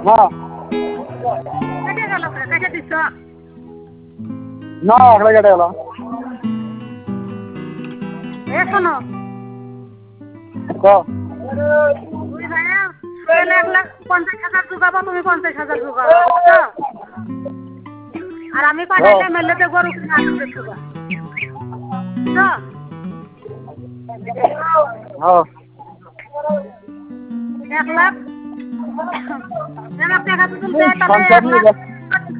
না কেটে গেল, কেটে দিছ? না একলা কেটে গেল। এ শোনো, তুই ভাইয়া 1,50,000 জোগাবো, তুমি 50,000 জোগাবো, বুঝছো? আর আমি পাঠাইলে মেলেতে গরু কিনে আসবে সুগা, বুঝছো? 1 লাখ টাকা যদি দেয় তাহলে 1 লাখ